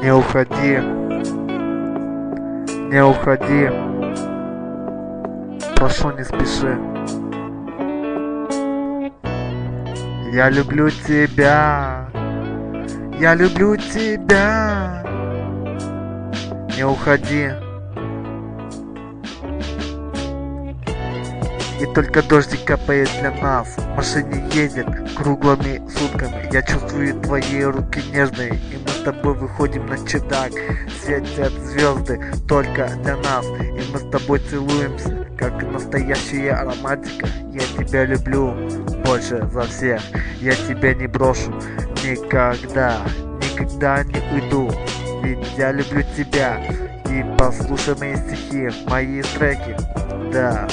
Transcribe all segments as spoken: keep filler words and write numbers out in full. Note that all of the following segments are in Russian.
Не уходи, не уходи, прошу, не спеши. Я люблю тебя, я люблю тебя. Не уходи. И только дождик капает для нас. В машине едет круглыми сутками. Я чувствую твои руки нежные, и мы с тобой выходим на чердак. Светят звезды только для нас, и мы с тобой целуемся, как настоящая романтика. Я тебя люблю больше за всех. Я тебя не брошу никогда, никогда не уйду. Ведь я люблю тебя. И послушай мои стихи, мои треки. Да,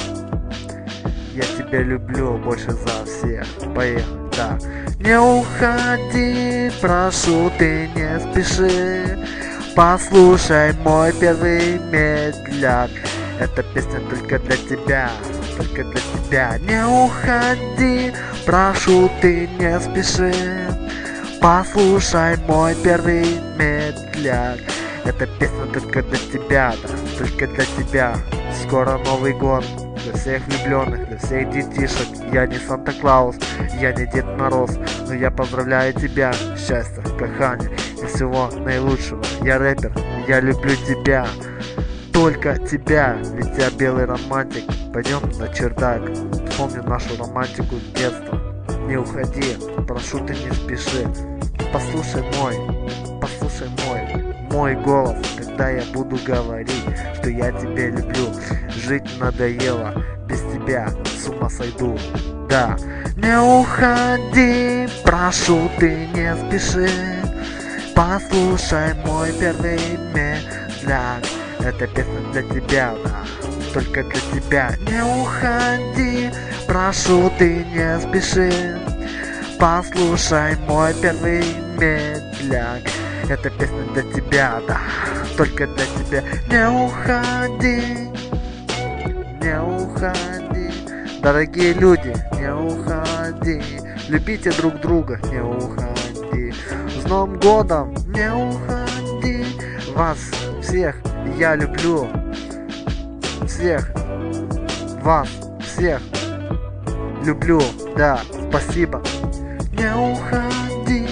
я тебя люблю больше за всех. Поехали, да. Не уходи, прошу, ты не спеши. Послушай мой первый медляк. Эта песня только для тебя, только для тебя. Не уходи, прошу, ты не спеши. Послушай мой первый медляк. Эта песня только для тебя, да, только для тебя. Скоро Новый год. Для всех влюбленных, для всех детишек. Я не Санта-Клаус, я не Дед Мороз, но я поздравляю тебя. Счастья, кохания и всего наилучшего. Я рэпер, я люблю тебя, только тебя, ведь я белый романтик. Пойдем на чердак, вспомним нашу романтику детства. Не уходи, прошу, ты не спеши. Послушай мой, послушай мой, мой голос, когда я буду говорить, что я тебя люблю. Жить надоело, без тебя с ума сойду. Да, не уходи, прошу, ты не спеши. Послушай мой первый медляк. Эта песня для тебя, да, только для тебя. Не уходи, прошу, ты не спеши. Послушай мой первый медляк. Эта песня для тебя, да, только для тебя. Не уходи, не уходи, дорогие люди, не уходи. Любите друг друга, не уходи. С Новым годом, не уходи. Вас всех я люблю. Всех вас всех люблю, да, спасибо. Не уходи,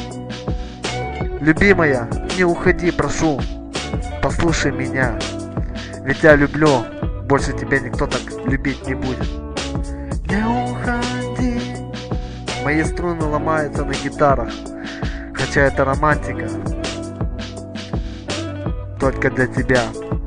любимая, не уходи, прошу. Послушай меня, ведь я люблю. Больше тебя никто так любить не будет. Не уходи. Мои струны ломаются на гитарах, хотя это романтика только для тебя.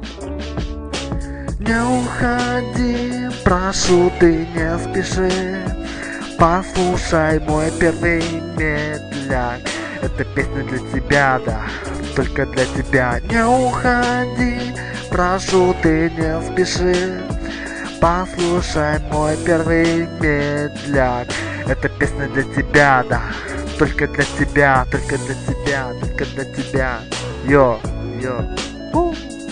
Не уходи, прошу, ты не спеши. Послушай мой первый медляк. Эта песня для тебя, да, только для тебя. Не уходи, прошу, ты не спеши. Послушай мой первый медляк. Эта песня для тебя, да, только для тебя, только для тебя, только для тебя. Йо, йо.